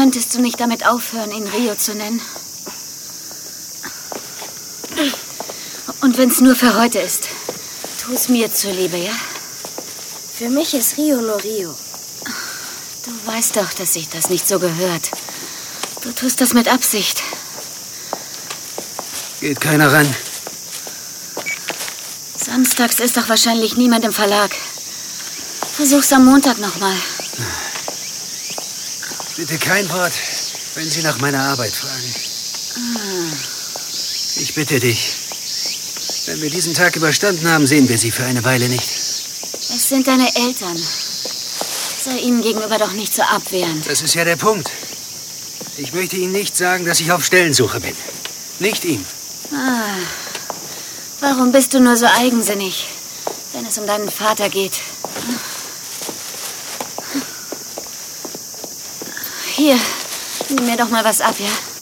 Könntest du nicht damit aufhören, ihn Rio zu nennen? Und wenn es nur für heute ist, tu es mir zuliebe, ja? Für mich ist Rio nur Rio. Du weißt doch, dass sich das nicht so gehört. Du tust das mit Absicht. Geht keiner ran. Samstags ist doch wahrscheinlich niemand im Verlag. Versuch's am Montag nochmal. Bitte kein Wort, wenn Sie nach meiner Arbeit fragen. Ich bitte dich. Wenn wir diesen Tag überstanden haben, sehen wir Sie für eine Weile nicht. Es sind deine Eltern. Sei ihnen gegenüber doch nicht so abwehrend. Das ist ja der Punkt. Ich möchte Ihnen nicht sagen, dass ich auf Stellensuche bin. Nicht ihm. Warum bist du nur so eigensinnig, wenn es um deinen Vater geht? Hier, nimm mir doch mal was ab, ja?